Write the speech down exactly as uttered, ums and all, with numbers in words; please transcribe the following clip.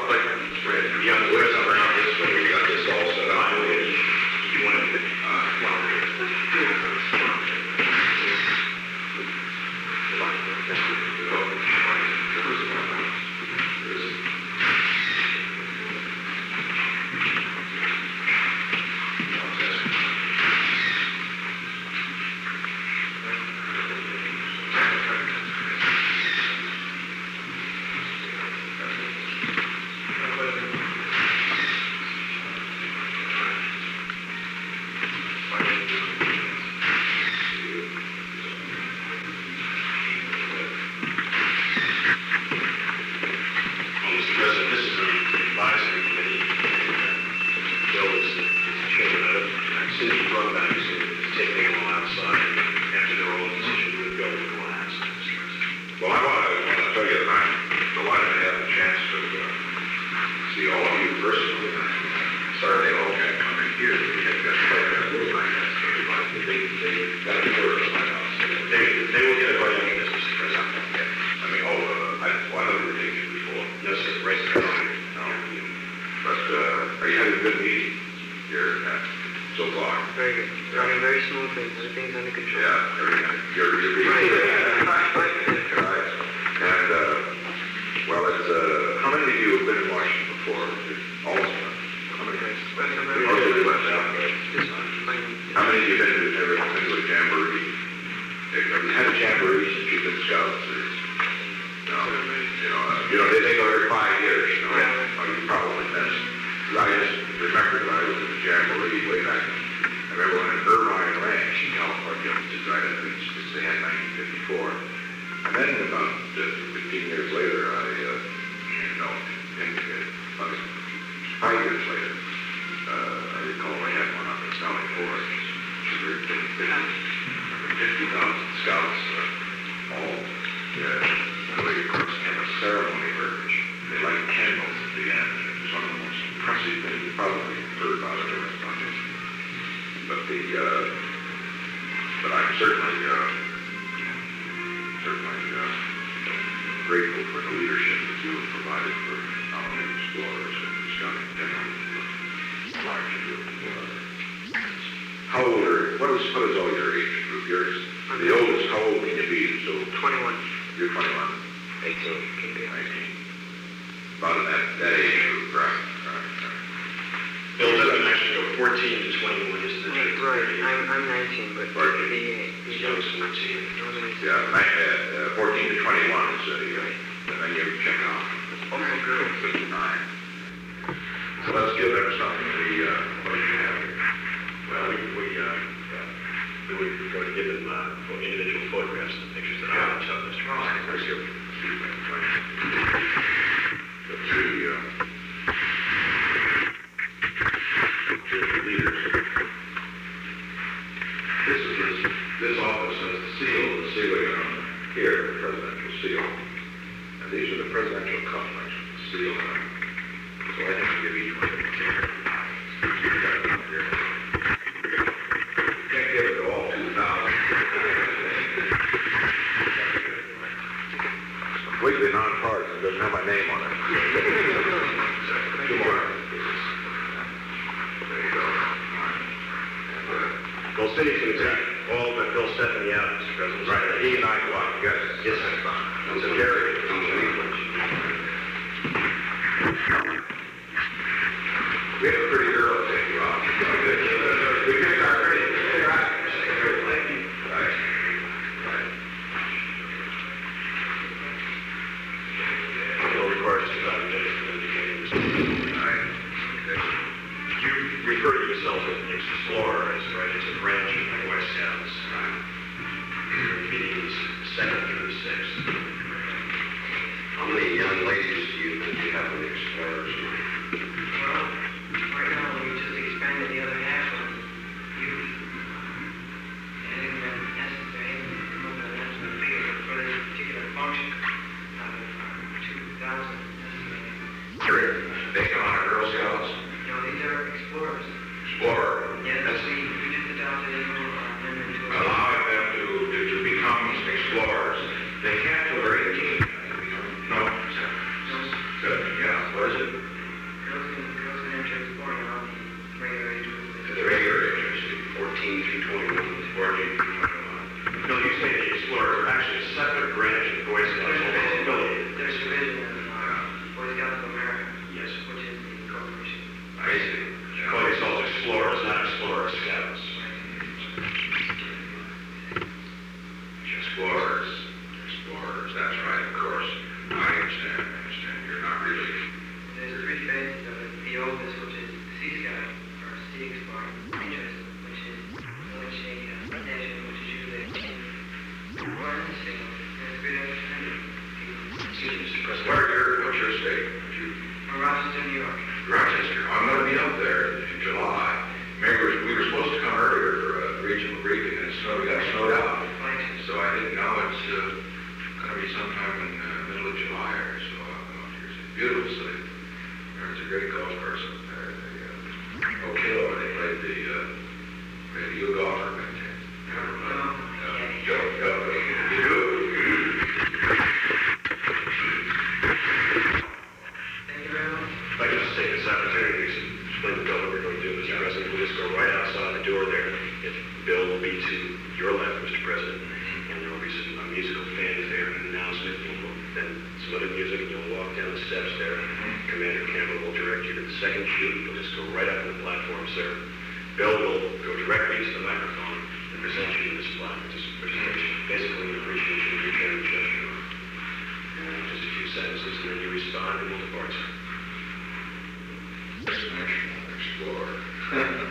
I'll play Fred. Young Woods around this way. We got this all set up. You want to, uh, come on. Good, yeah, what is it? I see. You call yourselves explorers, not explorers, scouts. Explorers, explorers, that's right, of course. I understand, I understand. You're not really. There's three phases of it. The oldest, which is Sea Scout, or Sea Explorer, interest, which is which a uh, nation, which is usually in one single. There's three hundred people. Excuse me, Mister President. Where your, what's your state? Would you, From Rochester, New York. Rochester. I'm going to be up there in July. Maybe we were, we were supposed to come earlier for a regional briefing, and it snowed, we got snowed out. So I didn't know it's uh, going to be sometime in the uh, middle of July or so. I'll go up here. It's a beautiful city. There's a great golf course up there. They, uh, Oak Hill, where they played the, uh, played the U golfer. Go, go, go. Thank you very much. If I could just take this opportunity to explain the bill that we're going to do, Mister President. We'll just go right outside the door there. If Bill will be to your left, Mister President, and there will be some uh, musical fans there, and an announcement, and we'll, then some other music, and you'll walk down the steps there. Commander Campbell will direct you to the second chute. You'll just go right up on the platform, sir. Bill will go directly to the microphone and present you this plaque, this presentation. Basically, an appreciation of your caring gesture. And just a few sentences, and then you respond, and we'll depart, sir. National Explorer.